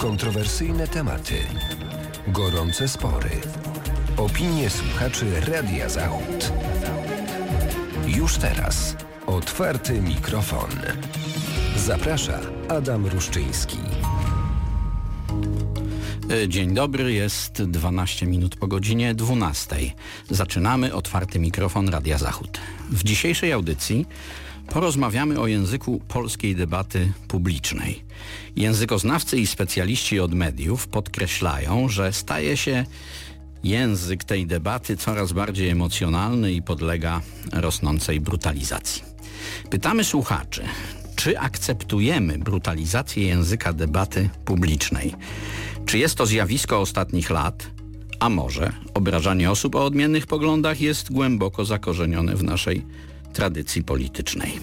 Kontrowersyjne tematy, gorące spory, opinie słuchaczy Radia Zachód. Już teraz otwarty mikrofon. Zaprasza Adam Ruszczyński. Dzień dobry, jest 12 minut po godzinie 12. Zaczynamy otwarty mikrofon Radia Zachód. W dzisiejszej audycji porozmawiamy o języku polskiej debaty publicznej. Językoznawcy i specjaliści od mediów podkreślają, że staje się język tej debaty coraz bardziej emocjonalny i podlega rosnącej brutalizacji. Pytamy słuchaczy, czy akceptujemy brutalizację języka debaty publicznej? Czy jest to zjawisko ostatnich lat? A może obrażanie osób o odmiennych poglądach jest głęboko zakorzenione w naszej tradycji politycznej?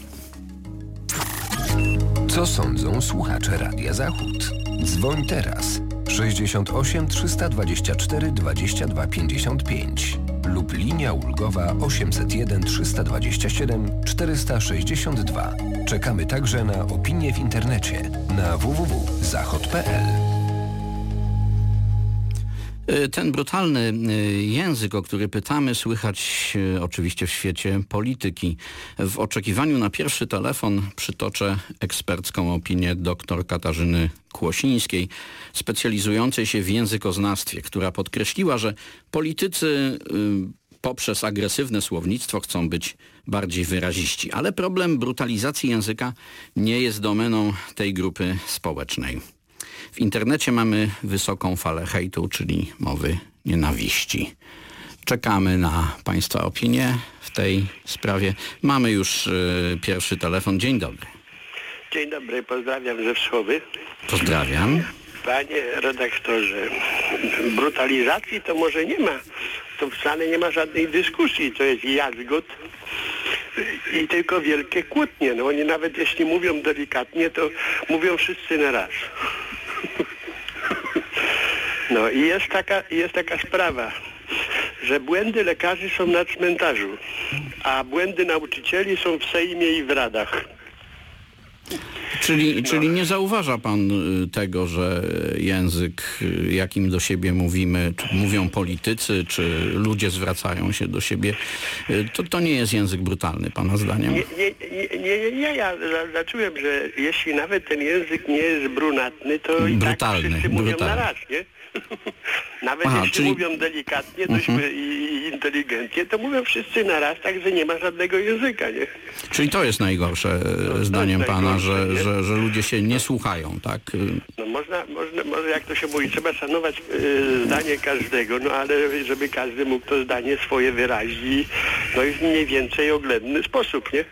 Co sądzą słuchacze Radia Zachód? Dzwoń teraz 68 324 22 55 lub linia ulgowa 801 327 462. Czekamy także na opinie w internecie na www.zachod.pl. Ten brutalny język, o który pytamy, słychać oczywiście w świecie polityki. W oczekiwaniu na pierwszy telefon przytoczę ekspercką opinię dr Katarzyny Kłosińskiej, specjalizującej się w językoznawstwie, która podkreśliła, że politycy poprzez agresywne słownictwo chcą być bardziej wyraziści. Ale problem brutalizacji języka nie jest domeną tej grupy społecznej. W internecie mamy wysoką falę hejtu, czyli mowy nienawiści. Czekamy na Państwa opinię w tej sprawie. Mamy już pierwszy telefon. Dzień dobry. Dzień dobry, pozdrawiam ze Wschowy. Pozdrawiam. Panie redaktorze, brutalizacji to może nie ma. To wcale nie ma żadnej dyskusji. To jest jazgot i tylko wielkie kłótnie. No oni nawet jeśli mówią delikatnie, to mówią wszyscy na raz. No i jest taka sprawa, że błędy lekarzy są na cmentarzu, a błędy nauczycieli są w Sejmie i w radach. Czyli nie zauważa pan tego, że język, jakim do siebie mówimy, czy mówią politycy, czy ludzie zwracają się do siebie, to nie jest język brutalny, pana zdaniem? Nie, ja zacząłem, że jeśli nawet ten język nie jest brunatny, to i tak wszyscy mówią na raz, nie? Nawet jeśli mówią delikatnie i inteligentnie, to mówią wszyscy na raz, także nie ma żadnego języka, nie? Czyli to jest najgorsze zdaniem pana, że ludzie się nie słuchają, tak? No może jak to się mówi, trzeba szanować zdanie każdego, no ale żeby każdy mógł to zdanie swoje wyrazić, no i w mniej więcej oględny sposób, nie?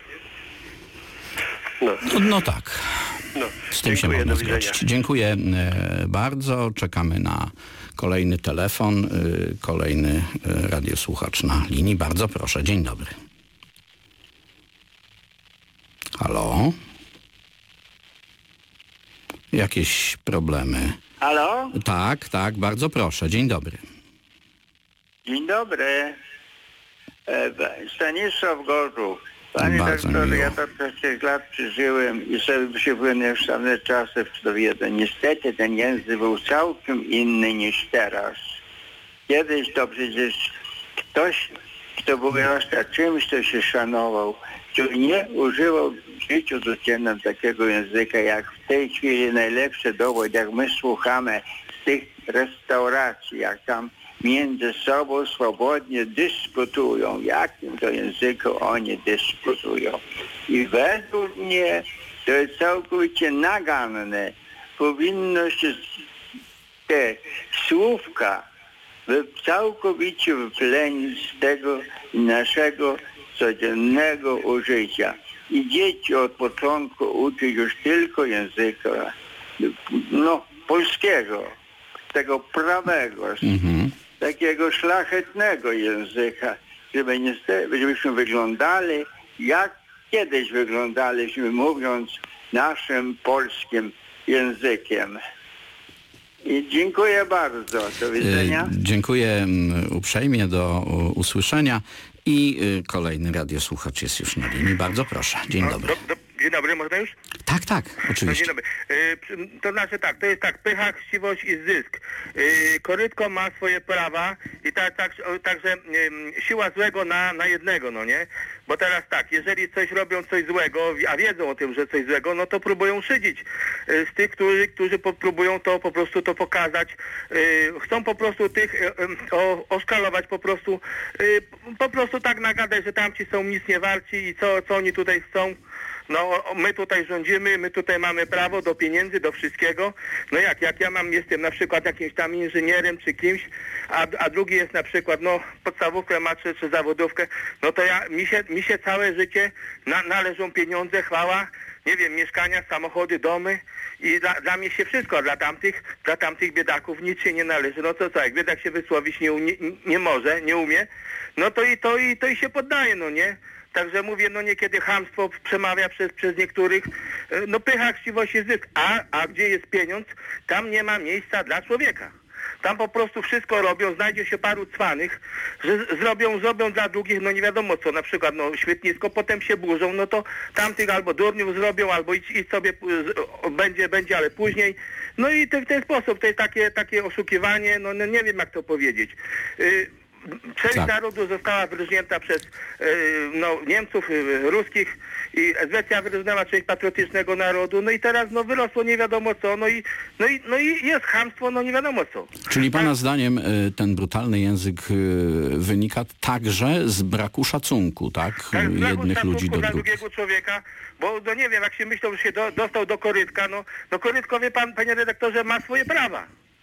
No tak. Z tym się można zgodzić. Dziękuję bardzo. Czekamy na kolejny telefon. Kolejny radiosłuchacz na linii. Bardzo proszę. Dzień dobry. Halo? Jakieś problemy? Halo? Tak, bardzo proszę. Dzień dobry. Dzień dobry. Stanisław Gorzów. Panie doktorze, ja to przez tych lat przeżyłem i sobie przybyłem już same czasy w dowiedzę. Niestety ten język był całkiem inny niż teraz. Kiedyś to przecież ktoś, kto był jeszcze czymś, kto się szanował, który nie używał w życiu codziennym takiego języka, jak w tej chwili najlepszy dowód, jak my słuchamy z tych restauracji, jak tam między sobą swobodnie dyskutują, jakim to języku oni dyskutują. I według mnie to jest całkowicie naganne. Powinno się te słówka całkowicie wyplenić z tego naszego codziennego użycia. I dzieci od początku uczyć już tylko języka polskiego, tego prawego, takiego szlachetnego języka, żebyśmy wyglądali jak kiedyś wyglądaliśmy, mówiąc naszym polskim językiem. I dziękuję bardzo. Do widzenia. Dziękuję uprzejmie, do usłyszenia. I kolejny radiosłuchacz jest już na linii. Bardzo proszę. Dzień dobry. Dzień dobry, można już? Tak, oczywiście. No, dzień dobry. To znaczy tak, to jest tak, pycha, chciwość i zysk. Korytko ma swoje prawa i także siła złego na jednego, no nie? Bo teraz tak, jeżeli coś robią coś złego, a wiedzą o tym, że coś złego, no to próbują szydzić z tych, którzy próbują to po prostu to pokazać. Chcą po prostu tych oszkalować, po prostu tak nagadać, że tamci są nic nie warci i co oni tutaj chcą. No, my tutaj rządzimy, my tutaj mamy prawo do pieniędzy, do wszystkiego. No jak ja jestem na przykład jakimś tam inżynierem czy kimś, a drugi jest na przykład, no, podstawówkę ma czy zawodówkę, no to mi się całe życie należą pieniądze, chwała, nie wiem, mieszkania, samochody, domy i dla mnie się wszystko, dla tamtych biedaków nic się nie należy. No to co, jak biedak się wysłowić nie może, nie umie, no to i się poddaje, no nie? Także mówię, no niekiedy chamstwo przemawia przez niektórych, no pycha, chciwość i zysk, a gdzie jest pieniądz, tam nie ma miejsca dla człowieka. Tam po prostu wszystko robią, znajdzie się paru cwanych, że zrobią dla drugich, no nie wiadomo co, na przykład no świetnisko, potem się burzą, no to tamtych albo durniów zrobią, albo idź sobie, będzie, ale później. No i w ten sposób, to jest takie oszukiwanie, no nie wiem jak to powiedzieć. Część narodu została wyróżnięta przez Niemców, ruskich i Szwecja wyróżniała część patriotycznego narodu, no i teraz wyrosło nie wiadomo co, no i jest chamstwo, no nie wiadomo co. Czyli pana zdaniem ten brutalny język wynika także z braku szacunku, tak? Jednych ludzi do drugich. Drugiego człowieka, bo no nie wiem, jak się myślał, że się dostał do korytka, no korytko, wie pan, panie redaktorze, ma swoje prawa.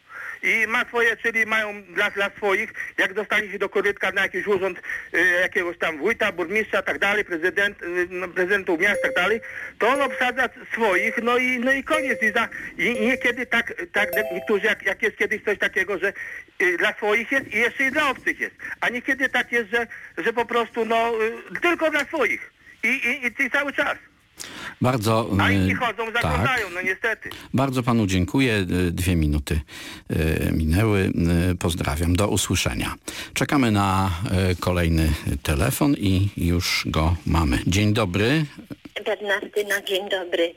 I ma swoje, czyli mają dla swoich, jak dostali się do korytka na jakiś urząd jakiegoś tam wójta, burmistrza, tak dalej, prezydentów miast, tak dalej, to on obsadza swoich, no i koniec. I niekiedy tak niektórzy, jak jest kiedyś coś takiego, że dla swoich jest i jeszcze i dla obcych jest. A niekiedy tak jest, że po prostu tylko dla swoich. I cały czas. Bardzo, a inni chodzą, zaglądają, no niestety. Bardzo panu dziękuję. 2 minuty minęły. Pozdrawiam. Do usłyszenia. Czekamy na kolejny telefon i już go mamy. Dzień dobry. Bernardyna, dzień dobry.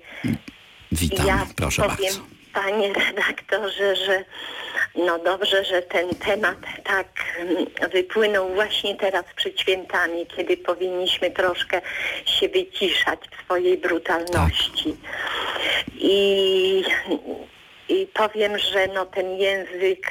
Witam, proszę bardzo. Panie redaktorze, że no dobrze, że ten temat tak wypłynął właśnie teraz przed świętami, kiedy powinniśmy troszkę się wyciszać w swojej brutalności. Tak. I powiem, że ten język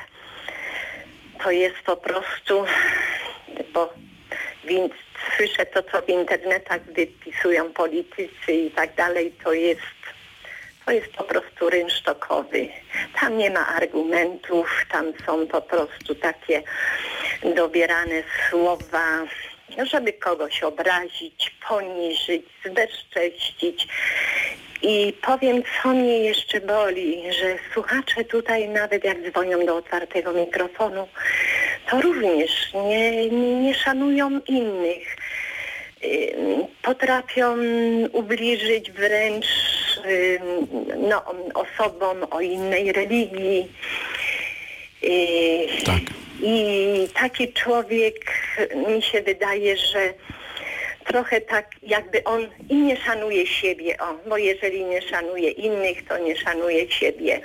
to jest po prostu, bo słyszę to, co w internetach wypisują politycy i tak dalej, to jest po prostu rynsztokowy. Tam nie ma argumentów, tam są po prostu takie dobierane słowa, żeby kogoś obrazić, poniżyć, zbezcześcić. I powiem, co mnie jeszcze boli, że słuchacze tutaj nawet jak dzwonią do otwartego mikrofonu, to również nie szanują innych. Potrafią ubliżyć wręcz osobom o innej religii. Tak. I taki człowiek, mi się wydaje, że trochę tak jakby on i nie szanuje siebie, bo jeżeli nie szanuje innych, to nie szanuje siebie.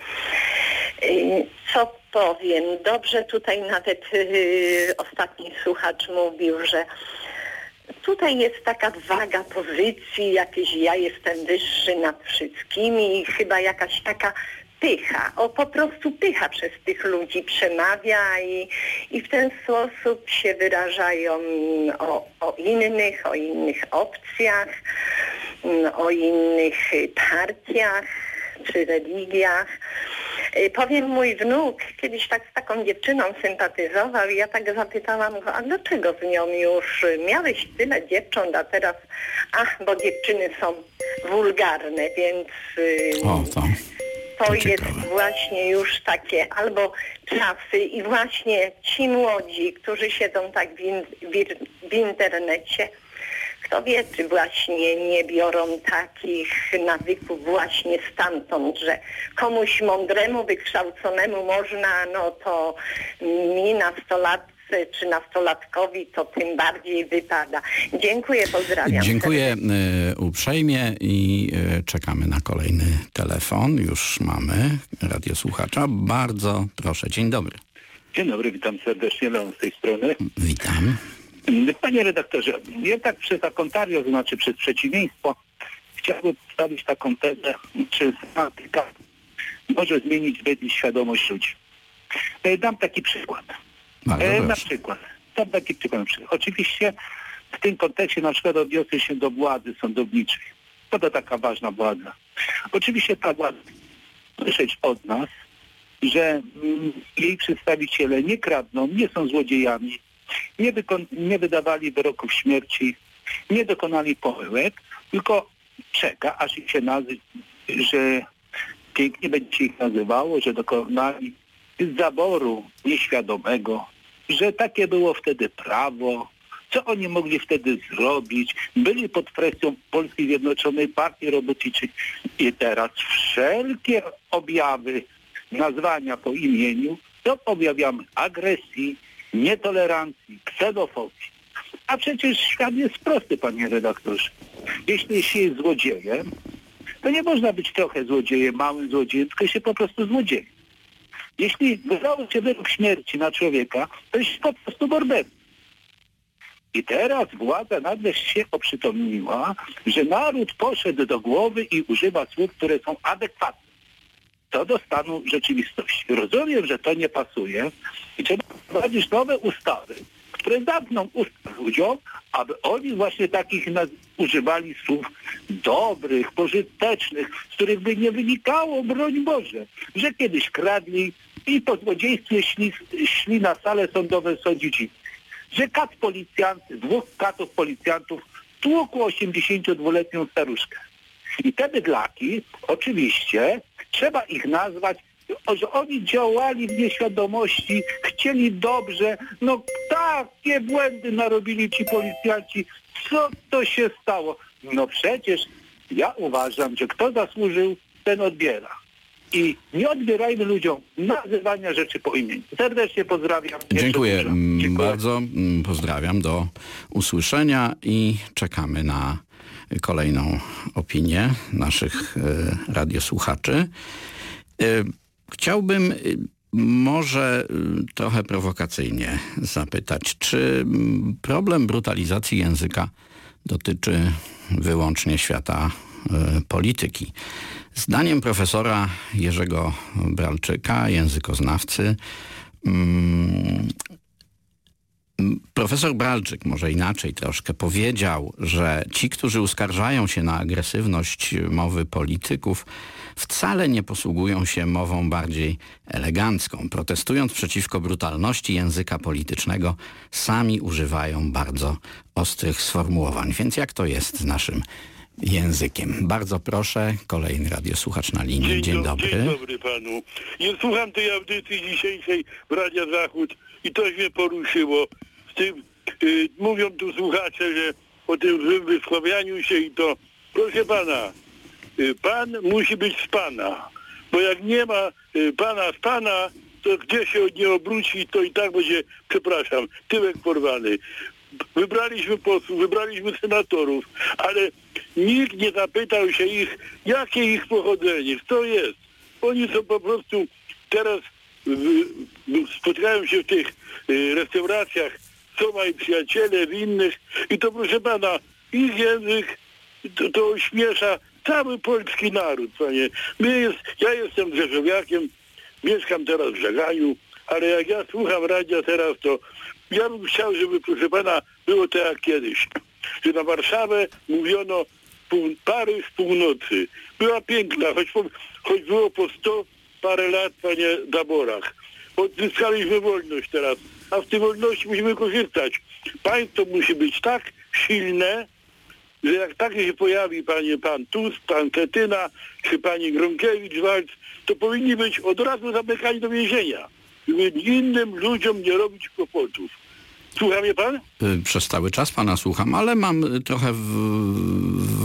Co powiem? Dobrze tutaj nawet ostatni słuchacz mówił, że tutaj jest taka waga pozycji, jakieś ja jestem wyższy nad wszystkimi i chyba jakaś taka pycha, po prostu pycha przez tych ludzi przemawia i w ten sposób się wyrażają o innych opcjach, o innych partiach czy religiach. Powiem, mój wnuk kiedyś tak z taką dziewczyną sympatyzował i ja tak zapytałam go, a dlaczego z nią już miałeś tyle dziewcząt, a teraz, bo dziewczyny są wulgarne, więc to jest właśnie już takie albo czasy i właśnie ci młodzi, którzy siedzą tak w internecie, kto wie, czy właśnie nie biorą takich nawyków właśnie stamtąd, że komuś mądremu, wykształconemu można, to mi nastolatcy 13-latkowi to tym bardziej wypada. Dziękuję, pozdrawiam. Dziękuję uprzejmie i czekamy na kolejny telefon. Już mamy radiosłuchacza. Bardzo proszę. Dzień dobry. Dzień dobry, witam serdecznie, Leon z tej strony. Witam. Panie redaktorze, ja tak przez akontarium, to znaczy przez przeciwieństwo, chciałbym przedstawić taką tezę, czy tematyka może zmienić zbyt świadomość ludzi. Dam taki przykład. Oczywiście w tym kontekście na przykład odniosę się do władzy sądowniczej. To taka ważna władza. Oczywiście ta władza słyszeć od nas, że jej przedstawiciele nie kradną, nie są złodziejami, nie wydawali wyroków śmierci, nie dokonali pomyłek, tylko czeka, aż ich się że pięknie będzie się ich nazywało, że dokonali zaboru nieświadomego, że takie było wtedy prawo, co oni mogli wtedy zrobić, byli pod presją Polskiej Zjednoczonej Partii Robotniczej i teraz wszelkie objawy nazwania po imieniu to objawiamy agresji, nietolerancji, ksenofobii. A przecież świat jest prosty, panie redaktorze. Jeśli się jest złodziejem, to nie można być trochę złodziejem, małym złodziejem, tylko się po prostu złodziejem. Jeśli wydało się wyrok śmierci na człowieka, to jest po prostu morderca. I teraz władza nagle się oprzytomniła, że naród poszedł do głowy i używa słów, które są adekwatne co do stanu rzeczywistości. Rozumiem, że to nie pasuje i trzeba wprowadzić nowe ustawy, które zamkną usta ludziom, aby oni właśnie takich używali słów dobrych, pożytecznych, z których by nie wynikało, broń Boże, że kiedyś kradli i po złodziejstwie szli na salę sądową sądzić innych. Że dwóch katów policjantów tłukło 82-letnią staruszkę. I te bydlaki, oczywiście, trzeba ich nazwać, że oni działali w nieświadomości, chcieli dobrze, no takie błędy narobili ci policjanci. Co to się stało? No przecież ja uważam, że kto zasłużył, ten odbiera. I nie odbierajmy ludziom nazywania rzeczy po imieniu. Serdecznie pozdrawiam. Dziękuję bardzo. Pozdrawiam. Do usłyszenia i czekamy na kolejną opinię naszych radiosłuchaczy. Chciałbym może trochę prowokacyjnie zapytać, czy problem brutalizacji języka dotyczy wyłącznie świata polityki? Zdaniem profesora Jerzego Bralczyka, językoznawcy, profesor Bralczyk, może inaczej troszkę, powiedział, że ci, którzy uskarżają się na agresywność mowy polityków, wcale nie posługują się mową bardziej elegancką. Protestując przeciwko brutalności języka politycznego, sami używają bardzo ostrych sformułowań. Więc jak to jest z naszym językiem? Bardzo proszę, kolejny radiosłuchacz na linii. Dzień dobry. Dzień dobry panu. Ja słucham tej audycji dzisiejszej w Radia Zachód i to mnie poruszyło. Z tym, mówią tu słuchacze, że o tym wysławianiu się i to, proszę pana, pan musi być z pana, bo jak nie ma pana z pana, to gdzie się od nie obróci, to i tak będzie, przepraszam, tyłek porwany. Wybraliśmy posłów, wybraliśmy senatorów, ale nikt nie zapytał się ich, jakie ich pochodzenie, kto jest. Oni są po prostu teraz, spotkają się w tych restauracjach, są moi przyjaciele, w innych i to proszę pana, ich język to ośmiesza cały polski naród, panie. Ja jestem rzeszowiakiem, mieszkam teraz w Żagaju, ale jak ja słucham radia teraz, to ja bym chciał, żeby, proszę pana, było tak jak kiedyś, że na Warszawę mówiono Paryż północy. Była piękna, choć było po 100 parę lat, panie, zaborach. Odzyskaliśmy wolność teraz, a w tej wolności musimy korzystać. Państwo musi być tak silne, że jak takie się pojawi pan Tusk, pan Schetyna, czy pani Gronkiewicz-Waltz, to powinni być od razu zamykani do więzienia, żeby innym ludziom nie robić kłopotów. Słucha mnie pan? Przez cały czas pana słucham, ale mam trochę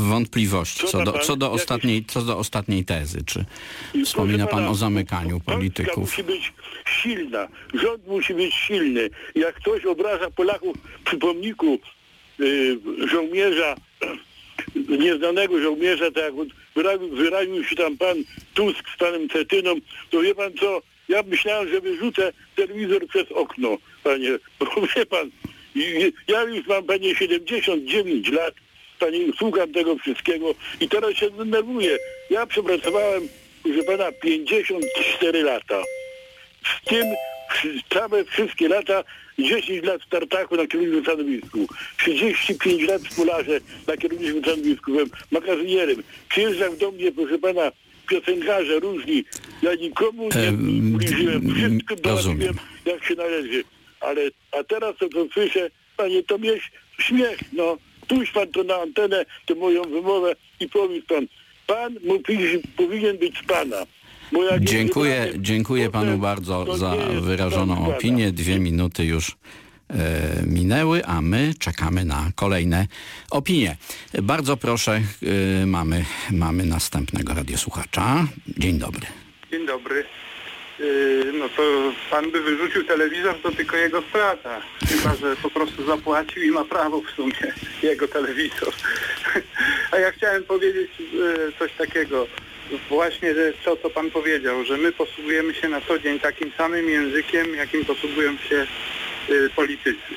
wątpliwości co do ostatniej tezy. Czy wspomina pan o zamykaniu polityków? Polska musi być silna. Rząd musi być silny. Jak ktoś obraża Polaków przy pomniku żołnierza, nieznanego żołnierza, tak jak wyraził się tam pan Tusk z panem Cetyną, to wie pan co? Ja myślałem, że wyrzucę telewizor przez okno, panie. Bo wie pan, ja już mam, panie, 79 lat, panie, słucham tego wszystkiego i teraz się denerwuję. Ja przepracowałem, proszę pana, 54 lata. W tym całe wszystkie lata, 10 lat w tartaku na kierowniczym stanowisku, 35 lat w Polarze na kierowniczym stanowisku, byłem makazynierem. Przyjeżdżam do mnie, proszę pana, piosenkarze różni. Ja nikomu nie ubliżyłem. Wszystko dołaziłem, jak się należy. A teraz to słyszę, panie, to mnie śmiech, no. Puść pan to na antenę, tę moją wymowę i powiedz pan powinien być z pana. Dziękuję panu bardzo za wyrażoną opinię. 2 minuty już minęły, a my czekamy na kolejne opinie. Bardzo proszę, mamy następnego radiosłuchacza. Dzień dobry. Dzień dobry. No to pan by wyrzucił telewizor, to tylko jego strata. Chyba że po prostu zapłacił i ma prawo w sumie jego telewizor. A ja chciałem powiedzieć coś takiego. Właśnie co pan powiedział, że my posługujemy się na co dzień takim samym językiem, jakim posługują się politycy.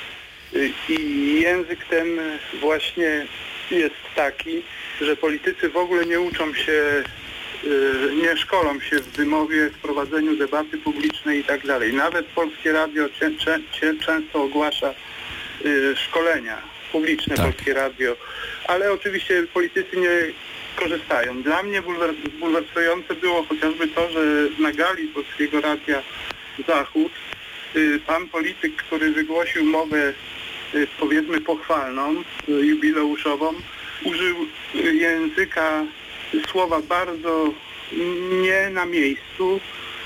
I język ten właśnie jest taki, że politycy w ogóle nie uczą się, nie szkolą się w wymowie, w prowadzeniu debaty publicznej i tak dalej. Nawet Polskie Radio często ogłasza szkolenia publiczne, tak. Polskie Radio, ale oczywiście politycy nie korzystają. Dla mnie bulwersujące było chociażby to, że na gali Polskiego Radia Zachód pan polityk, który wygłosił mowę powiedzmy pochwalną, jubileuszową, użył języka, słowa bardzo nie na miejscu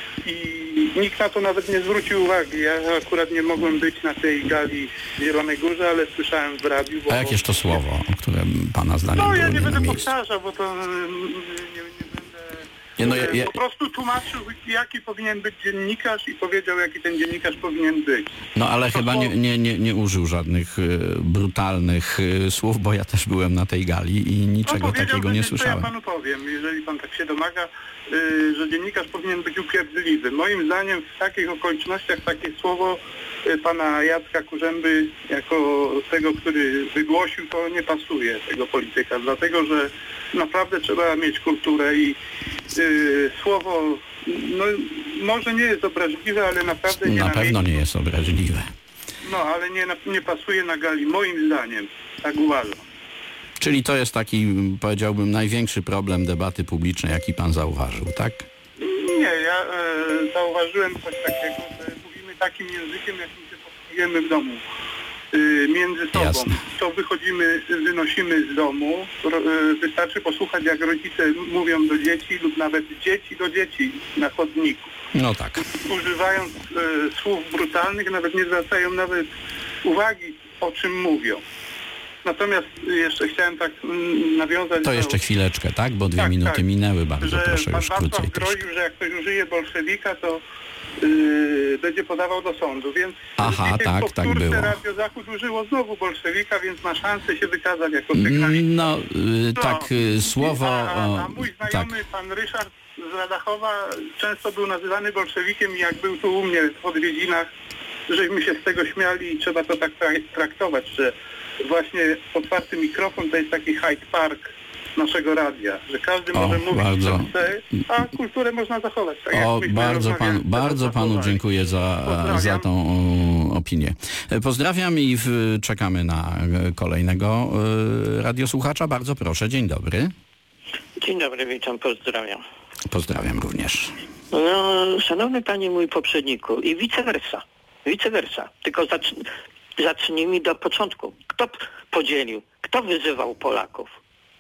i nikt na to nawet nie zwrócił uwagi. Ja akurat nie mogłem być na tej gali w Zielonej Górze, ale słyszałem w radiu. A jakież to słowo, które pana zdaniem było ja nie będę na powtarzał, bo to po prostu tłumaczył, jaki powinien być dziennikarz i powiedział, jaki ten dziennikarz powinien być. No ale chyba nie użył żadnych brutalnych słów, bo ja też byłem na tej gali i niczego takiego nie słyszałem. Ja panu powiem, jeżeli pan tak się domaga, że dziennikarz powinien być upierdliwy. Moim zdaniem w takich okolicznościach takie słowo pana Jacka Kurzęby jako tego, który wygłosił, to nie pasuje tego polityka, dlatego że naprawdę trzeba mieć kulturę i słowo no, może nie jest obraźliwe, ale naprawdę nie na pewno nie jest obraźliwe. No, ale nie pasuje na gali, moim zdaniem. Tak uważam. Czyli to jest taki, powiedziałbym, największy problem debaty publicznej, jaki pan zauważył, tak? Nie, ja zauważyłem coś takiego, że mówimy takim językiem, jakim się posługujemy w domu. Między sobą. Jasne. To wynosimy z domu. Wystarczy posłuchać, jak rodzice mówią do dzieci lub nawet dzieci do dzieci na chodniku. No tak. Używając słów brutalnych, nawet nie zwracają nawet uwagi, o czym mówią. Natomiast jeszcze chciałem tak nawiązać... To jeszcze chwileczkę, tak? Bo 2 minuty minęły, bardzo proszę, już krócej. Pan groził, że jak ktoś użyje bolszewika, to będzie podawał do sądu, więc tak było. Radio Zachód użyło znowu bolszewika, więc ma szansę się wykazać jako sygnalista. Słowo... A mój znajomy, pan Ryszard z Radachowa, często był nazywany bolszewikiem i jak był tu u mnie w odwiedzinach, żeśmy się z tego śmiali i trzeba to tak traktować, że właśnie otwarty mikrofon to jest taki Hyde Park naszego radia, że każdy może mówić co chce, a kulturę można zachować. Tak bardzo panu dziękuję za tą opinię. Pozdrawiam i czekamy na kolejnego radiosłuchacza. Bardzo proszę, dzień dobry. Dzień dobry, witam, pozdrawiam. Pozdrawiam również. No, szanowny panie mój poprzedniku i vice versa, tylko zacznijmy do początku. Kto podzielił? Kto wyzywał Polaków?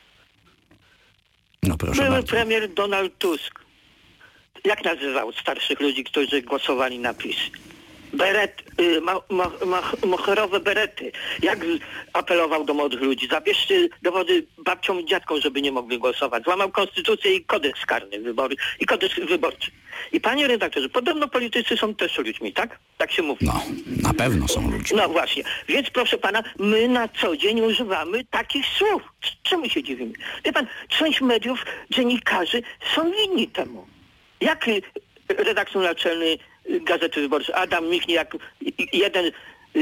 No proszę Były bardzo. Premier Donald Tusk. Jak nazywał starszych ludzi, którzy głosowali na PiS? moherowe berety. Jak apelował do młodych ludzi? Zabierzcie dowody babciom i dziadkom, żeby nie mogli głosować. Złamał konstytucję i kodeks karny i kodeks wyborczy. I panie redaktorze, podobno politycy są też ludźmi, tak? Tak się mówi. No, na pewno są ludźmi. No właśnie. Więc proszę pana, my na co dzień używamy takich słów. Czemu się dziwimy? Wie pan, część mediów, dziennikarzy są winni temu. Jak redaktor naczelny Gazety Wyborczej Adam Michniak, jeden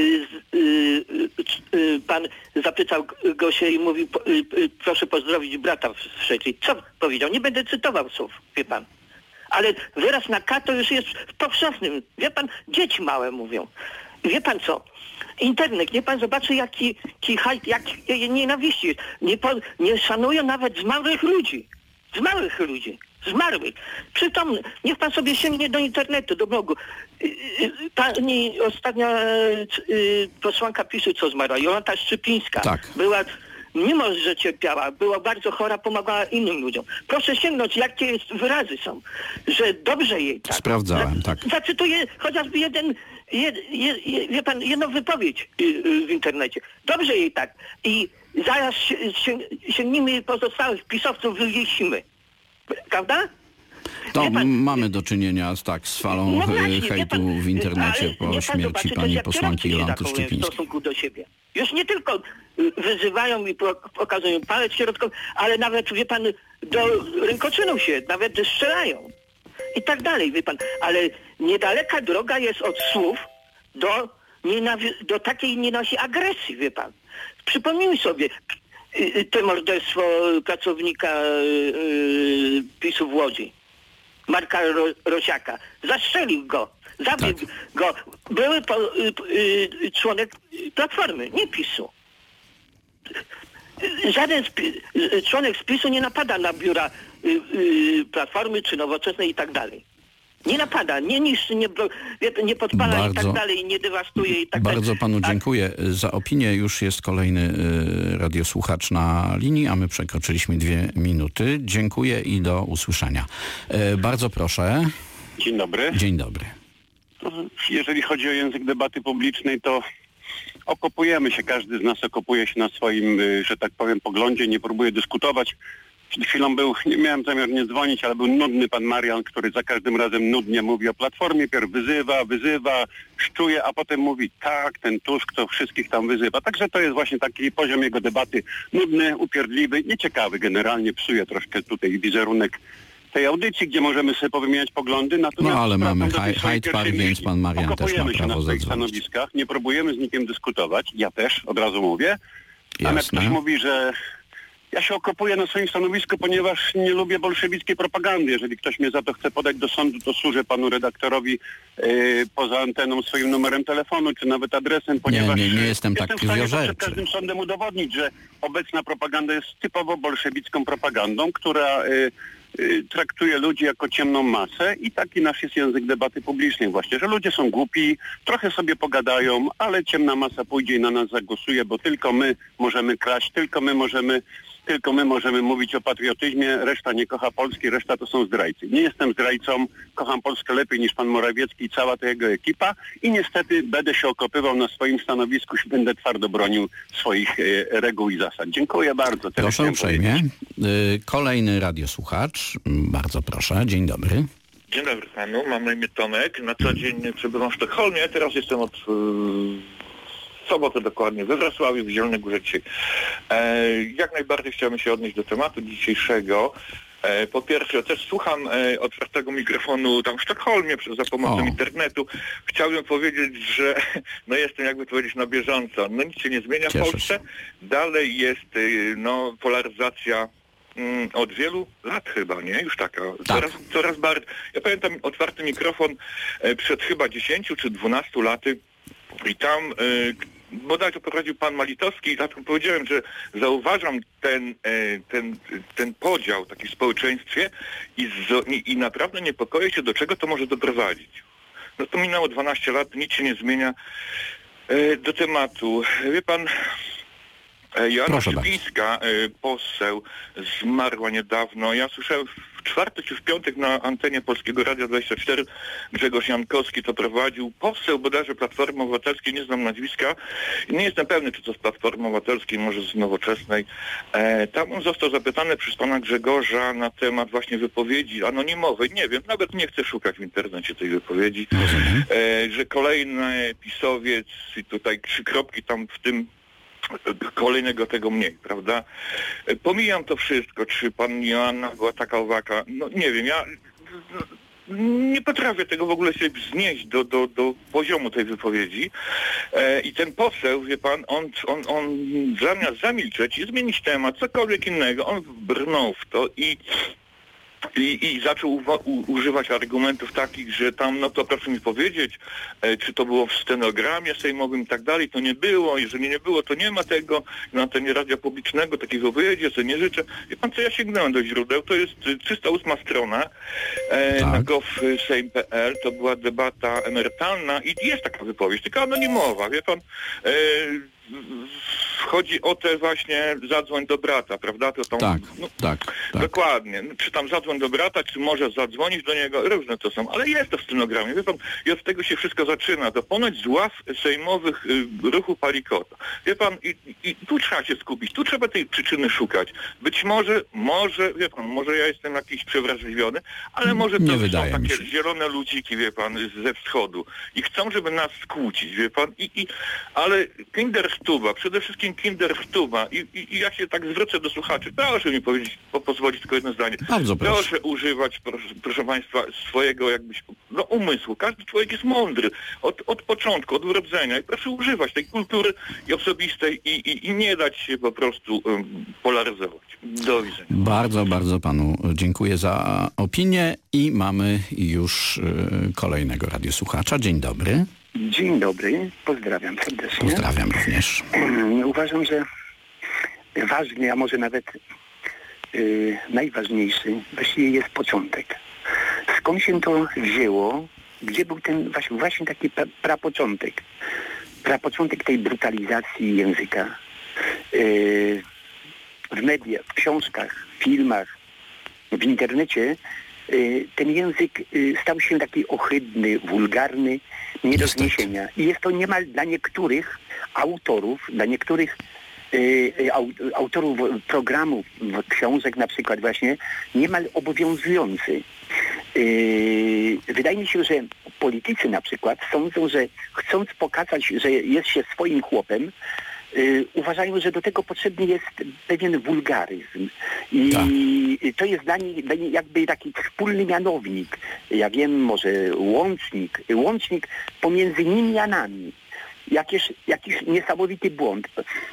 pan zapytał go się i mówił, proszę pozdrowić brata w Szwecji. Co powiedział? Nie będę cytował słów, wie pan. Ale wyraz na K to już jest w powszechnym. Wie pan, dzieci małe mówią. Wie pan co? Internet, niech pan zobaczy jaki hajt, jak nienawiści jest. Nie szanują nawet zmarłych ludzi. Zmarłych. Przytomny. Niech pan sobie sięgnie do internetu, do blogu. Pani ostatnia posłanka PiS-u, co zmarła, Jolanta Szczypińska. Tak. Była, mimo że cierpiała, była bardzo chora, pomagała innym ludziom. Proszę sięgnąć, jakie wyrazy są, że dobrze jej tak. Sprawdzałem, tak. Zacytuję chociażby wie pan, jedną wypowiedź w internecie. Dobrze jej tak. I zaraz sięgnijmy pozostałych pisowców, wywiesimy. Prawda? To mamy do czynienia z falą hejtu w internecie po śmierci pani posłanki Jolanty Szczypińskiej. W stosunku do siebie. Już nie tylko wyzywają i pokazują palec środkowy, ale nawet, wie pan, do rękoczynów się nawet strzelają. I tak dalej, wie pan. Ale niedaleka droga jest od słów do takiej nienawiści, agresji, wie pan. Przypomnijmy sobie to morderstwo pracownika PiS-u w Łodzi, Marka Rosiaka. Zastrzelił go, zabił go. Były członek Platformy, nie PiS-u. Żaden członek z PiS-u nie napada na biura Platformy czy Nowoczesnej i tak dalej. Nie napada, nie niszczy, nie podpala i tak dalej, nie dewastuje i tak dalej. Bardzo panu dziękuję za opinię. Już jest kolejny radiosłuchacz na linii, a my przekroczyliśmy 2 minuty. Dziękuję i do usłyszenia. Bardzo proszę. Dzień dobry. Dzień dobry. Jeżeli chodzi o język debaty publicznej, to okopujemy się, każdy z nas okopuje się na swoim, że tak powiem, poglądzie, nie próbuje dyskutować. Przed chwilą nie miałem zamiar nie dzwonić, ale był nudny pan Marian, który za każdym razem nudnie mówi o Platformie, pierw wyzywa, szczuje, a potem mówi tak, ten Tusk to wszystkich tam wyzywa. Także to jest właśnie taki poziom jego debaty, nudny, upierdliwy, nieciekawy generalnie, psuje troszkę tutaj wizerunek tej audycji, gdzie możemy sobie powymieniać poglądy. Natomiast no ale mamy Hyde Park, więc pan Marian też ma prawo na swoich stanowiskach, nie próbujemy z nikim dyskutować, ja też, od razu mówię. A jak ktoś mówi, że ja się okopuję na swoim stanowisku, ponieważ nie lubię bolszewickiej propagandy. Jeżeli ktoś mnie za to chce podać do sądu, to służę panu redaktorowi poza anteną swoim numerem telefonu, czy nawet adresem, ponieważ nie jestem tak krwiożerczy. Przed każdym sądem udowodnić, że obecna propaganda jest typowo bolszewicką propagandą, która traktuje ludzi jako ciemną masę i taki nasz jest język debaty publicznej właśnie, że ludzie są głupi, trochę sobie pogadają, ale ciemna masa pójdzie i na nas zagłosuje, bo tylko my możemy kraść, tylko my możemy mówić o patriotyzmie, reszta nie kocha Polski, reszta to są zdrajcy. Nie jestem zdrajcą, kocham Polskę lepiej niż pan Morawiecki i cała ta jego ekipa i niestety będę się okopywał na swoim stanowisku i będę twardo bronił swoich reguł i zasad. Dziękuję bardzo. Proszę uprzejmie. Kolejny radiosłuchacz. Bardzo proszę. Dzień dobry. Dzień dobry panu. Mam na imię Tomek. Na co dzień przebywam w Sztokholmie. Teraz jestem od sobotę dokładnie we Wrocławiu, w Zielonej Górze dzisiaj. Jak najbardziej chciałbym się odnieść do tematu dzisiejszego. Po pierwsze, też słucham otwartego mikrofonu tam w Sztokholmie za pomocą internetu. Chciałbym powiedzieć, że jestem, jakby to powiedzieć, na bieżąco. Nic się nie zmienia w Polsce. Dalej jest polaryzacja od wielu lat chyba, nie? Już taka. Coraz bardziej. Ja pamiętam otwarty mikrofon przed chyba 10 czy 12 laty i tam bodaj to prowadził pan Malitowski i dlatego powiedziałem, że zauważam ten podział taki w społeczeństwie i naprawdę niepokoję się, do czego to może doprowadzić. No to minęło 12 lat, nic się nie zmienia. Do tematu. Wie pan, Joanna Szczypińska, poseł, zmarła niedawno. Ja słyszałem czwartek czy w piątek na antenie Polskiego Radia 24 Grzegorz Jankowski to prowadził. Poseł bodajże Platformy Obywatelskiej, nie znam nazwiska. Nie jestem pewny, czy to z Platformy Obywatelskiej, może z Nowoczesnej. Tam on został zapytany przez pana Grzegorza na temat właśnie wypowiedzi anonimowej. Nie wiem, nawet nie chcę szukać w internecie tej wypowiedzi. Że kolejny pisowiec i tutaj 3 kropki tam w tym kolejnego tego mniej, prawda? Pomijam to wszystko, czy pan Joanna była taka owaka, no nie wiem, ja nie potrafię tego w ogóle się wznieść do poziomu tej wypowiedzi i ten poseł, wie pan, on zamiast zamilczeć i zmienić temat, cokolwiek innego, on brnął w to i zaczął używać argumentów takich, że tam, no to proszę mi powiedzieć, czy to było w stenogramie sejmowym i tak dalej, to nie było, jeżeli nie było, to nie ma tego, na antenie radia publicznego takiej wypowiedzi, ja sobie nie życzę. Wie pan co, ja sięgnąłem do źródeł, to jest 308 strona na gov.sejm.pl, to była debata emerytalna i jest taka wypowiedź, tylko anonimowa, wie pan, chodzi o te właśnie zadzwoń do brata, prawda? To tą, tak. Dokładnie. Czy tam zadzwoń do brata, czy może zadzwonić do niego, różne to są, ale jest to w stenogramie, wie pan, i od tego się wszystko zaczyna. To ponoć z ław sejmowych ruchu Palikota. Wie pan, i tu trzeba się skupić, tu trzeba tej przyczyny szukać. Być może, wie pan, może ja jestem jakiś przewrażliwiony, ale może to są takie zielone ludziki, wie pan, ze wschodu i chcą, żeby nas skłócić, wie pan, ale Kinderstuba, przede wszystkim Kinderstuba i ja się tak zwrócę do słuchaczy, proszę mi pozwolić tylko jedno zdanie. Bardzo proszę używać, proszę państwa, swojego umysłu. Każdy człowiek jest mądry od początku, od urodzenia i proszę używać tej kultury osobistej i nie dać się po prostu polaryzować. Do widzenia. Bardzo, bardzo panu dziękuję za opinię i mamy już kolejnego radiosłuchacza. Dzień dobry. Dzień dobry, pozdrawiam serdecznie. Pozdrawiam również. Uważam, że ważny, a może nawet najważniejszy właściwie jest początek. Skąd się to wzięło? Gdzie był ten właśnie taki prapoczątek? Prapoczątek tej brutalizacji języka. W mediach, w książkach, w filmach, w internecie ten język stał się taki ohydny, wulgarny, nie do zniesienia. I jest to niemal dla niektórych autorów, autorów programów, książek na przykład właśnie, niemal obowiązujący. Wydaje mi się, że politycy na przykład sądzą, że chcąc pokazać, że jest się swoim chłopem, uważają, że do tego potrzebny jest pewien wulgaryzm. I to jest dla nich jakby taki wspólny mianownik. Ja wiem, może łącznik pomiędzy nimi. Jakiś niesamowity błąd.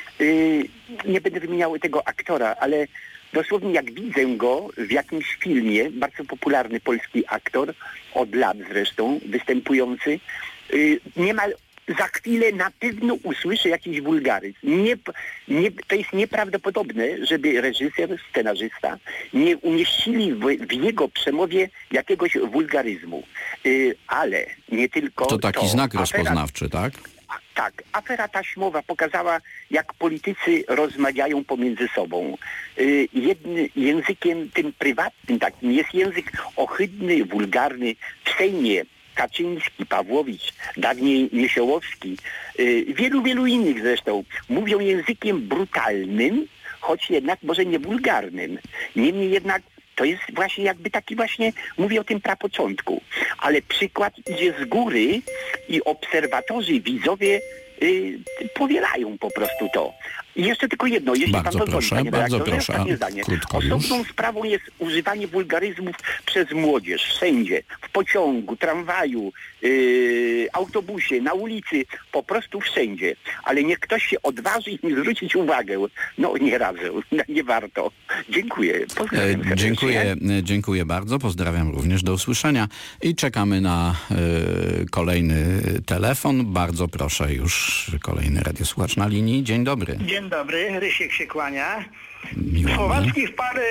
Nie będę wymieniał tego aktora, ale dosłownie jak widzę go w jakimś filmie, bardzo popularny polski aktor, od lat zresztą, występujący, niemal za chwilę na pewno usłyszę jakiś wulgaryzm. To jest nieprawdopodobne, żeby reżyser, scenarzysta nie umieścili w jego przemowie jakiegoś wulgaryzmu. Ale nie tylko to taki znak rozpoznawczy, tak? Tak, afera taśmowa pokazała, jak politycy rozmawiają pomiędzy sobą. Jednym językiem tym prywatnym takim jest język ohydny, wulgarny. W Sejmie Kaczyński, Pawłowicz, dawniej Niesiołowski, wielu innych zresztą, mówią językiem brutalnym, choć jednak może nie wulgarnym. Niemniej jednak to jest właśnie jakby taki właśnie, mówię o tym prapoczątku. Ale przykład idzie z góry i obserwatorzy, widzowie powielają po prostu to. I jeszcze tylko jedno, jeśli bardzo pan pozwoli, panie redaktorze, ostatnie zdanie. Osobną sprawą jest używanie wulgaryzmów przez młodzież, wszędzie, w pociągu, tramwaju, autobusie, na ulicy, po prostu wszędzie. Ale niech ktoś się odważy i mi zwrócić uwagę. No nie radzę, nie warto. Dziękuję. Pozdrawiam serdecznie. Dziękuję bardzo, pozdrawiam również, do usłyszenia i czekamy na kolejny telefon. Bardzo proszę, już kolejny radiosłuchacz na linii. Dzień dobry. Dzień dobry, Rysiek się kłania. Słowacki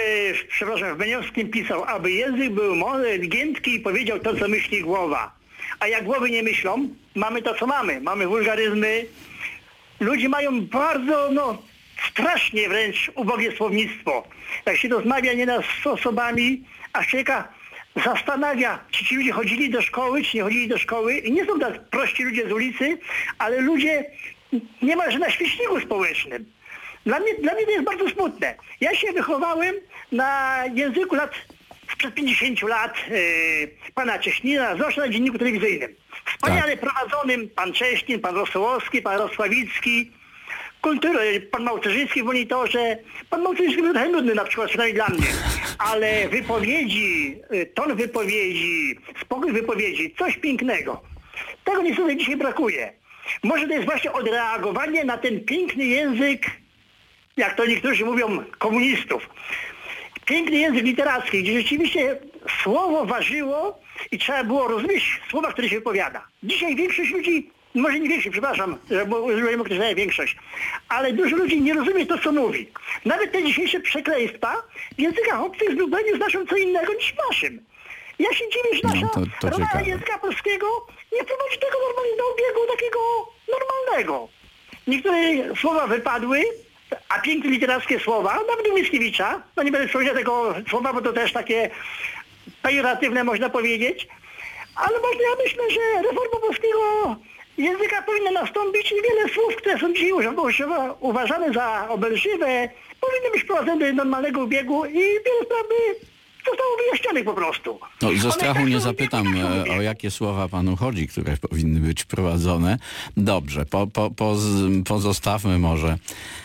w Beniowskim pisał, aby język był mądry, giętki i powiedział to, co myśli głowa. A jak głowy nie myślą, mamy to, co mamy. Mamy wulgaryzmy. Ludzie mają bardzo, strasznie wręcz ubogie słownictwo. Jak się rozmawia nieraz z osobami, a człowieka zastanawia, czy ci ludzie chodzili do szkoły, czy nie chodzili do szkoły. I nie są to prości ludzie z ulicy, ale ludzie niemalże na świeczniku społecznym. Dla mnie to jest bardzo smutne. Ja się wychowałem na języku sprzed 50 lat pana Cześnina, zwłaszcza na dzienniku telewizyjnym. Wspaniale prowadzonym pan Cześnin, pan Rosołowski, pan Rosławicki, kultury, pan Małcerzyński w monitorze. Pan Małcerzyński był trochę nudny na przykład, przynajmniej dla mnie. Ale wypowiedzi, ton wypowiedzi, spokój wypowiedzi, coś pięknego. Tego niestety dzisiaj brakuje. Może to jest właśnie odreagowanie na ten piękny język, jak to niektórzy mówią, komunistów. Piękny język literacki, gdzie rzeczywiście słowo ważyło i trzeba było rozumieć słowa, które się wypowiada. Dzisiaj większość ludzi, może nie większość, przepraszam, bo użyłem określenia większość, ale dużo ludzi nie rozumie to, co mówi. Nawet te dzisiejsze przekleństwa w językach obcych zupełnie znaczą co innego niż w naszym. Ja się dziwię, że nasza rada języka polskiego nie prowadzi tego normalnie do obiegu takiego normalnego. Niektóre słowa wypadły, a piękne literackie słowa, nawet u Mickiewicza, no nie będę wspomniał tego słowa, bo to też takie pejoratywne można powiedzieć, ale ja myślę, że reforma polskiego języka powinna nastąpić i wiele słów, które są dzisiaj uważane za obelżywe, powinny być wprowadzone do normalnego obiegu i wiele spraw zostało wyjaśnionych po prostu. No, ze strachu nie zapytam, o jakie słowa panu chodzi, które powinny być wprowadzone. Dobrze, pozostawmy może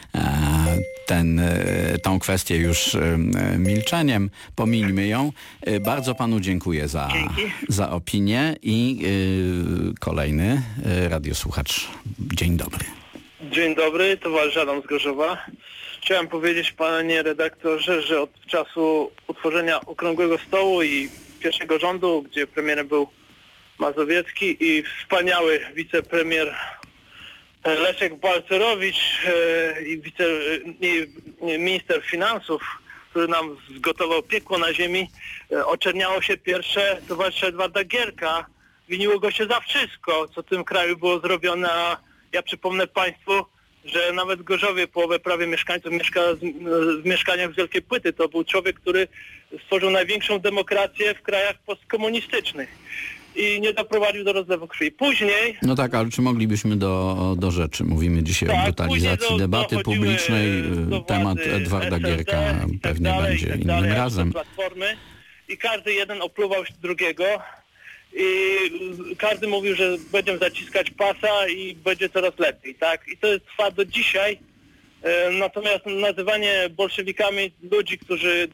tą kwestię już milczeniem, pomińmy ją. Bardzo panu dziękuję za opinię i kolejny radiosłuchacz. Dzień dobry. Dzień dobry, towarzysz Adam z Gorzowa. Chciałem powiedzieć, panie redaktorze, że od czasu utworzenia Okrągłego Stołu i pierwszego rządu, gdzie premierem był Mazowiecki i wspaniały wicepremier Leszek Balcerowicz i minister finansów, który nam zgotował piekło na ziemi, oczerniało się pierwsze towarzystwo Edwarda Gierka. Winiło go się za wszystko, co w tym kraju było zrobione, a ja przypomnę państwu, że nawet w Gorzowie połowę prawie mieszkańców mieszka w mieszkaniach z wielkiej płyty. To był człowiek, który stworzył największą demokrację w krajach postkomunistycznych i nie doprowadził do rozlewu krwi. Później... No tak, ale czy moglibyśmy do rzeczy? Mówimy dzisiaj o brutalizacji debaty publicznej. Temat Edwarda Gierka pewnie będzie innym razem. Platformy i każdy jeden opluwał drugiego. I każdy mówił, że będziemy zaciskać pasa i będzie coraz lepiej, tak? I to trwa do dzisiaj. Natomiast nazywanie bolszewikami ludzi, którzy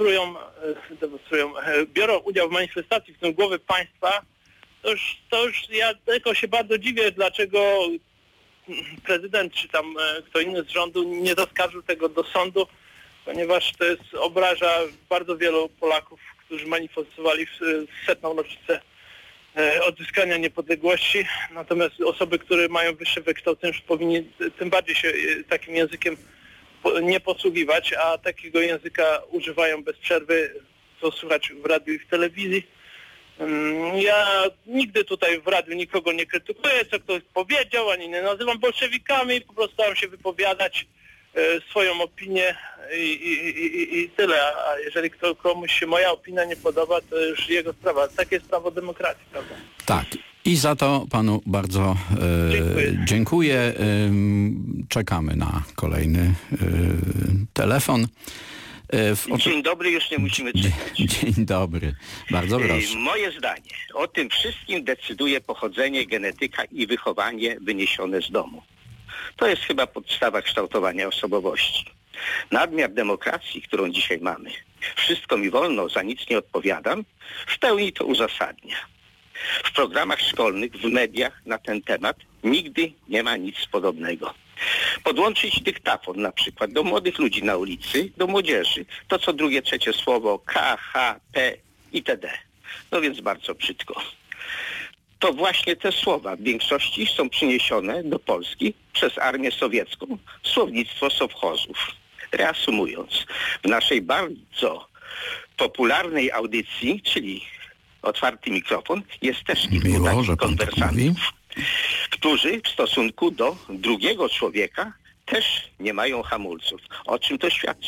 biorą udział w manifestacji, w tym głowy państwa, to już ja tylko się bardzo dziwię, dlaczego prezydent czy tam kto inny z rządu nie zaskarżył tego do sądu, ponieważ to jest obraża bardzo wielu Polaków, którzy manifestowali w 100. rocznicę odzyskania niepodległości, natomiast osoby, które mają wyższe wykształcenie, już powinni tym bardziej się takim językiem nie posługiwać, a takiego języka używają bez przerwy, co słychać w radiu i w telewizji. Ja nigdy tutaj w radiu nikogo nie krytykuję, co ktoś powiedział, ani nie nazywam bolszewikami, po prostu staram się wypowiadać swoją opinię i tyle. A jeżeli komuś się moja opinia nie podoba, to już jego sprawa. Takie jest prawo demokracji, prawda? Tak. I za to panu bardzo dziękuję. Czekamy na kolejny telefon. Dzień dobry, już nie musimy czekać. Dzień dobry. Bardzo proszę. Moje zdanie. O tym wszystkim decyduje pochodzenie, genetyka i wychowanie wyniesione z domu. To jest chyba podstawa kształtowania osobowości. Nadmiar demokracji, którą dzisiaj mamy, wszystko mi wolno, za nic nie odpowiadam, w pełni to uzasadnia. W programach szkolnych, w mediach na ten temat nigdy nie ma nic podobnego. Podłączyć dyktafon na przykład do młodych ludzi na ulicy, do młodzieży, to co drugie, trzecie słowo K, H, P itd. No więc bardzo brzydko. To właśnie te słowa w większości są przyniesione do Polski przez armię sowiecką, słownictwo sowchozów. Reasumując, w naszej bardzo popularnej audycji, czyli Otwarty Mikrofon, jest też kilku takich konwersantów, którzy w stosunku do drugiego człowieka też nie mają hamulców. O czym to świadczy?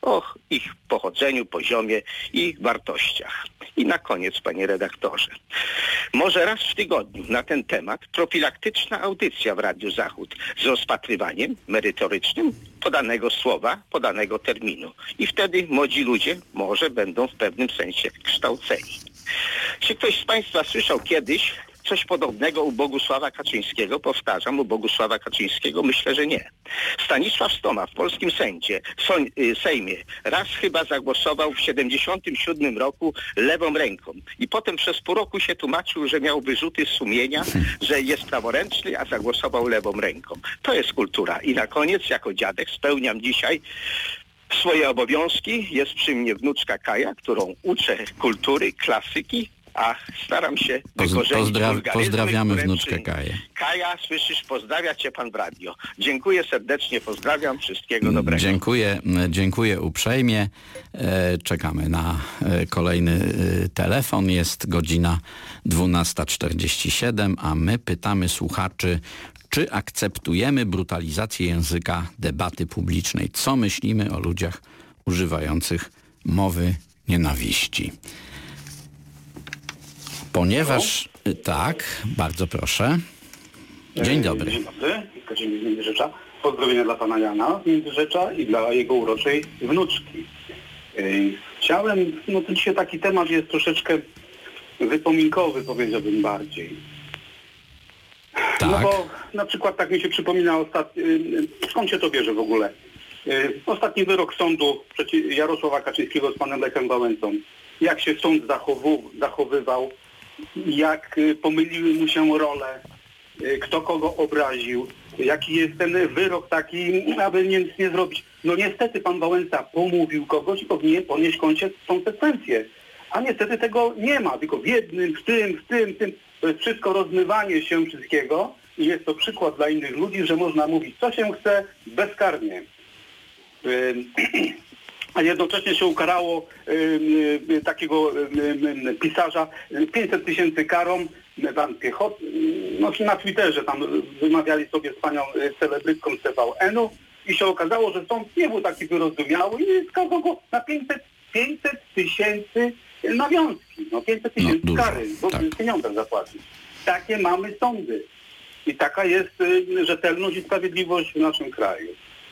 o ich pochodzeniu, poziomie i wartościach. I na koniec, panie redaktorze, może raz w tygodniu na ten temat profilaktyczna audycja w Radiu Zachód z rozpatrywaniem merytorycznym podanego słowa, podanego terminu. I wtedy młodzi ludzie może będą w pewnym sensie kształceni. Czy ktoś z państwa słyszał kiedyś coś podobnego u Bogusława Kaczyńskiego? Powtarzam, u Bogusława Kaczyńskiego myślę, że nie. Stanisław Stoma w polskim Sejmie raz chyba zagłosował w 77 roku lewą ręką i potem przez pół roku się tłumaczył, że miał wyrzuty sumienia, że jest praworęczny, a zagłosował lewą ręką. To jest kultura. I na koniec, jako dziadek, spełniam dzisiaj swoje obowiązki. Jest przy mnie wnuczka Kaja, którą uczę kultury, klasyki, a staram się wykorzenić pozdrawiamy wnuczkę Kaję. Kaja, słyszysz, pozdrawia cię pan w radio. Dziękuję serdecznie, pozdrawiam, wszystkiego dobrego. Dziękuję uprzejmie. Czekamy na kolejny telefon. Jest godzina 12:47, a my pytamy słuchaczy, czy akceptujemy brutalizację języka debaty publicznej? Co myślimy o ludziach używających mowy nienawiści? Ponieważ... Tak, bardzo proszę. Dzień dobry. Dzień dobry, Kazimierz z Międzyrzecza. Pozdrowienia dla pana Jana z Międzyrzecza i dla jego uroczej wnuczki. Chciałem, to dzisiaj taki temat jest troszeczkę wypominkowy, powiedziałbym bardziej. Tak. No bo na przykład tak mi się przypomina skąd się to bierze w ogóle? Ostatni wyrok sądu Jarosława Kaczyńskiego z panem Lechem Wałęsą. Jak się sąd zachowywał, jak pomyliły mu się role, kto kogo obraził, jaki jest ten wyrok taki, aby nic nie zrobić. No niestety pan Wałęsa pomówił kogoś i powinien ponieść konsekwencje. A niestety tego nie ma, tylko w jednym, w tym. To jest wszystko rozmywanie się wszystkiego i jest to przykład dla innych ludzi, że można mówić co się chce bezkarnie. A jednocześnie się ukarało takiego pisarza 500 000 karą, tam na Twitterze tam wymawiali sobie z panią celebrytką z TVN-u i się okazało, że sąd nie był taki wyrozumiały i skazał go na 500 000 nawiązki, 500 000 kary, bo pieniądze zapłacić. Takie mamy sądy. I taka jest rzetelność i sprawiedliwość w naszym kraju.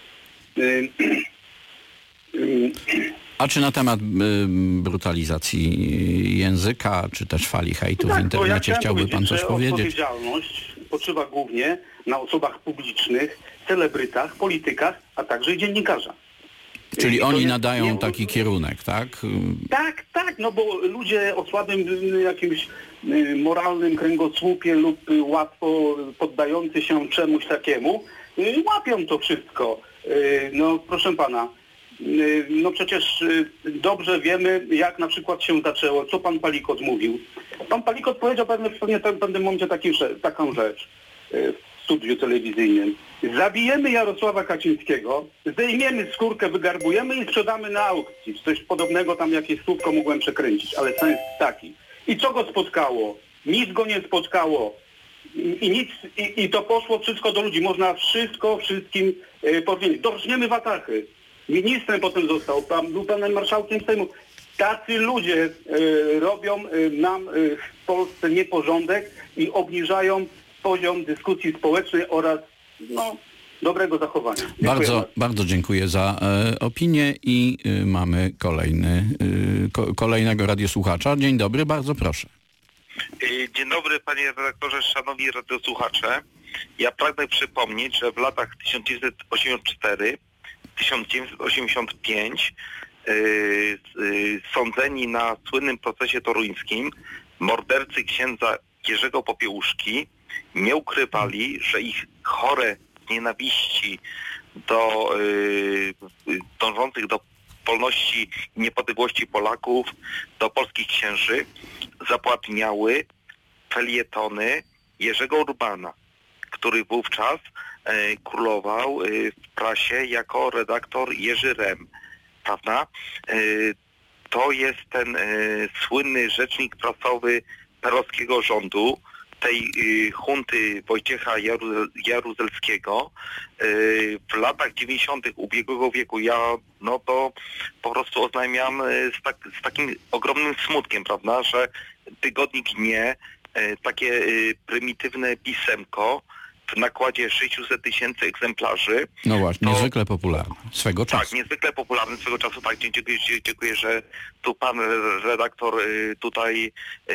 A czy na temat brutalizacji języka, czy też fali hejtu w internecie chciałby pan coś powiedzieć? Odpowiedzialność spoczywa głównie na osobach publicznych, celebrytach, politykach, a także i dziennikarzach. Czyli oni nadają taki kierunek, tak? Tak, no bo ludzie o słabym jakimś moralnym kręgosłupie lub łatwo poddający się czemuś takiemu łapią to wszystko. No proszę pana, no przecież dobrze wiemy, jak na przykład się zaczęło, co pan Palikot mówił. Pan Palikot powiedział pewnie w pewnym momencie taką rzecz w studiu telewizyjnym. Zabijemy Jarosława Kaczyńskiego, zdejmiemy skórkę, wygarbujemy i sprzedamy na aukcji. Coś podobnego, tam jakieś słówko mogłem przekręcić, ale sens taki. I co go spotkało? Nic go nie spotkało. I to poszło wszystko do ludzi. Można wszystko wszystkim powiedzieć. Dorżniemy watachy. Ministrem potem został, był panem marszałkiem Sejmu. Tacy ludzie robią nam w Polsce nieporządek i obniżają poziom dyskusji społecznej oraz dobrego zachowania. Bardzo dziękuję za opinię i mamy kolejnego radiosłuchacza. Dzień dobry, bardzo proszę. Dzień dobry panie redaktorze, szanowni radiosłuchacze. Ja pragnę przypomnieć, że w latach 1984-1985 sądzeni na słynnym procesie toruńskim mordercy księdza Jerzego Popiełuszki nie ukrywali, że ich chore nienawiści do dążących do wolności i niepodległości Polaków, do polskich księży zapładniały felietony Jerzego Urbana, który wówczas królował w prasie jako redaktor Jerzy Rem, prawda? To jest ten słynny rzecznik prasowy perowskiego rządu, tej hunty Wojciecha Jaruzelskiego w latach 90. ubiegłego wieku, ja no to po prostu oznajmiam z takim ogromnym smutkiem, prawda, że tygodnik Nie, takie prymitywne pisemko w nakładzie 600 000 egzemplarzy. No właśnie, niezwykle popularny swego czasu. Tak, niezwykle popularny swego czasu. Tak, dziękuję, że tu pan redaktor tutaj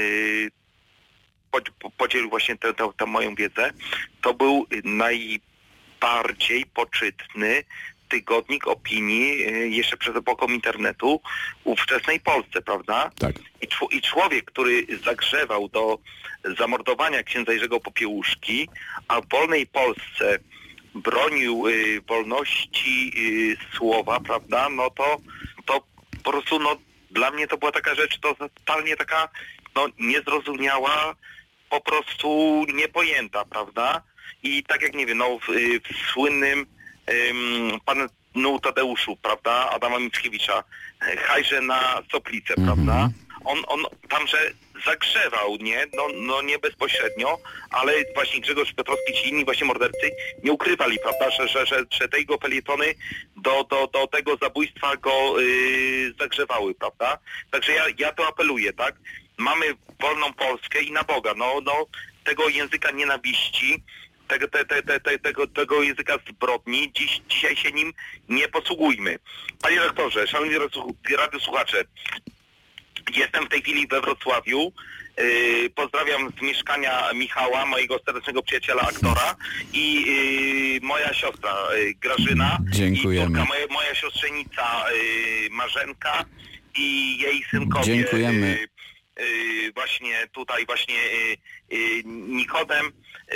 podzielił właśnie tę moją wiedzę. To był najbardziej poczytny tygodnik opinii jeszcze przed epoką internetu w ówczesnej Polsce, prawda? Tak. I człowiek, który zagrzewał do zamordowania księdza Jerzego Popiełuszki, a w wolnej Polsce bronił wolności słowa, prawda? No to po prostu dla mnie to była taka rzecz totalnie taka niezrozumiała, po prostu niepojęta, prawda? I tak jak nie wiem, w słynnym panu Tadeuszu, prawda, Adama Mickiewicza, hajże na Soplicę, prawda? On tamże zagrzewał, nie? No nie bezpośrednio, ale właśnie Grzegorz Piotrowski, ci inni właśnie mordercy nie ukrywali, prawda, że te jego felietony do tego zabójstwa go zagrzewały, prawda? Także ja to apeluję, tak? Mamy wolną Polskę i na Boga, tego języka nienawiści, tego języka zbrodni, dzisiaj się nim nie posługujmy. Panie rektorze, szanowni radiosłuchacze, jestem w tej chwili we Wrocławiu. Pozdrawiam z mieszkania Michała, mojego serdecznego przyjaciela, aktora, i moja siostra Grażyna. Dziękujemy. I moja siostrzenica Marzenka i jej synkowie. Dziękujemy. Właśnie tutaj Nikodem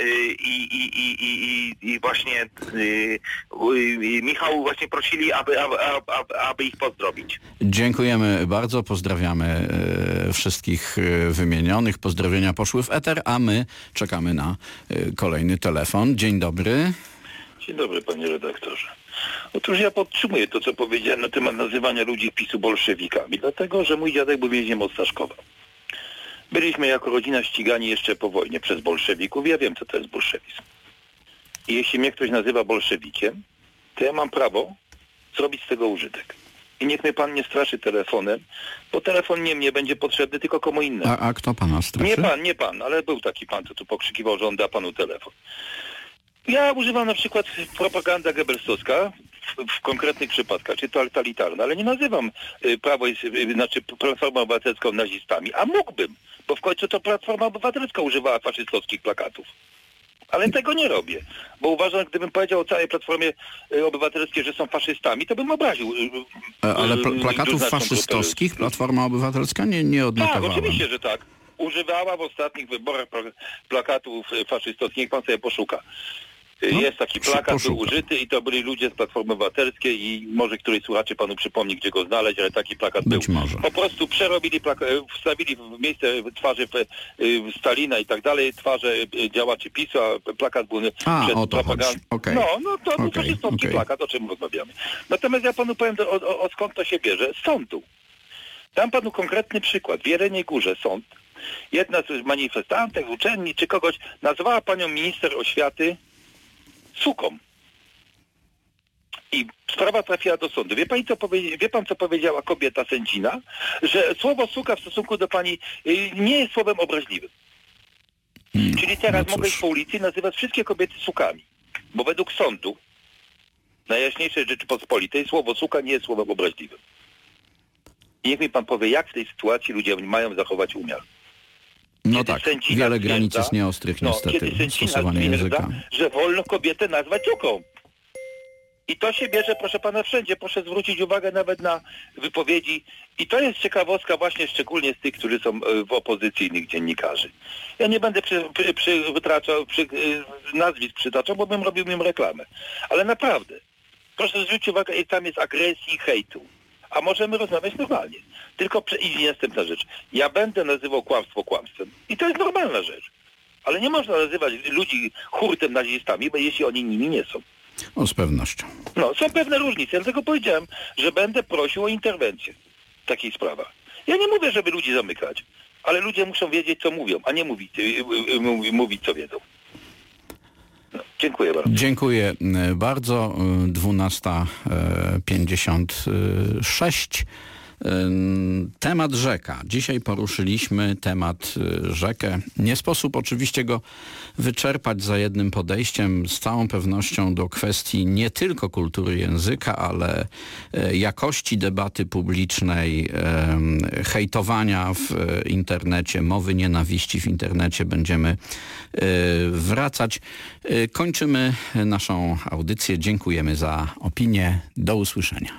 i właśnie Michał właśnie prosili, aby ich pozdrowić. Dziękujemy bardzo, pozdrawiamy wszystkich wymienionych. Pozdrowienia poszły w eter, a my czekamy na kolejny telefon. Dzień dobry. Dzień dobry, panie redaktorze. Otóż ja podtrzymuję to, co powiedziałem na temat nazywania ludzi PiS-u bolszewikami, dlatego, że mój dziadek był więźniem od Staszkowa. Byliśmy jako rodzina ścigani jeszcze po wojnie przez bolszewików. Ja wiem, co to jest bolszewizm. I jeśli mnie ktoś nazywa bolszewikiem, to ja mam prawo zrobić z tego użytek. I niech mnie pan nie straszy telefonem, bo telefon nie mnie będzie potrzebny, tylko komu innemu. A kto pana straszy? Nie pan, ale był taki pan, co tu pokrzykiwał, że on da panu telefon. Ja używam na przykład propaganda goebbelsowska w konkretnych przypadkach, czy totalitarna, ale nie nazywam Platformę Obywatelską nazistami, a mógłbym, bo w końcu to Platforma Obywatelska używała faszystowskich plakatów. Ale tego nie robię, bo uważam, gdybym powiedział o całej Platformie Obywatelskiej, że są faszystami, to bym obraził. Ale plakatów faszystowskich Platforma Obywatelska nie odnotowała. Tak, oczywiście, że tak. Używała w ostatnich wyborach plakatów faszystowskich. Niech pan sobie poszuka. Jest taki plakat, był użyty i to byli ludzie z Platformy Obywatelskiej i może któryś słuchaczy panu przypomni, gdzie go znaleźć, ale taki plakat był. Po prostu przerobili wstawili w miejsce twarzy Stalina i tak dalej, twarze działaczy PiS-u, a plakat był przed propagandą. Okay. To był faszystowski plakat, o czym rozmawiamy. Natomiast ja panu powiem, skąd to się bierze. Z sądu. Dam panu konkretny przykład. W Jeleniej Górze sąd, jedna z manifestantek, uczenni czy kogoś nazwała panią minister oświaty suką. I sprawa trafiła do sądu. Wie pan, co powiedziała kobieta sędzina? Że słowo suka w stosunku do pani nie jest słowem obraźliwym. Czyli teraz mogę iść po ulicy i nazywać wszystkie kobiety sukami. Bo według sądu Najjaśniejszej Rzeczypospolitej słowo suka nie jest słowem obraźliwym. I niech mi pan powie, jak w tej sytuacji ludzie mają zachować umiar. No tak, wiele granic jest nieostrych niestety w stosowaniu języka. Że wolno kobietę nazwać suką. I to się bierze, proszę pana, wszędzie. Proszę zwrócić uwagę nawet na wypowiedzi. I to jest ciekawostka właśnie szczególnie z tych, którzy są w opozycyjnych dziennikarzy. Ja nie będę nazwisk przytaczał, bo bym robił im reklamę. Ale naprawdę, proszę zwrócić uwagę, i tam jest agresji, hejtu. A możemy rozmawiać normalnie. Tylko i następna rzecz. Ja będę nazywał kłamstwo kłamstwem. I to jest normalna rzecz. Ale nie można nazywać ludzi hurtem nazistami, bo jeśli oni nimi nie są. O, z pewnością. No, są pewne różnice. Ja dlatego powiedziałem, że będę prosił o interwencję w takich sprawach. Ja nie mówię, żeby ludzi zamykać, ale ludzie muszą wiedzieć, co mówią, a nie mówić co wiedzą. No, dziękuję bardzo. Dziękuję bardzo. 12:56. Temat rzeka. Dzisiaj poruszyliśmy temat rzekę. Nie sposób oczywiście go wyczerpać za jednym podejściem. Z całą pewnością do kwestii nie tylko kultury języka, ale jakości debaty publicznej, hejtowania w internecie, mowy nienawiści w internecie będziemy wracać. Kończymy naszą audycję. Dziękujemy za opinię. Do usłyszenia.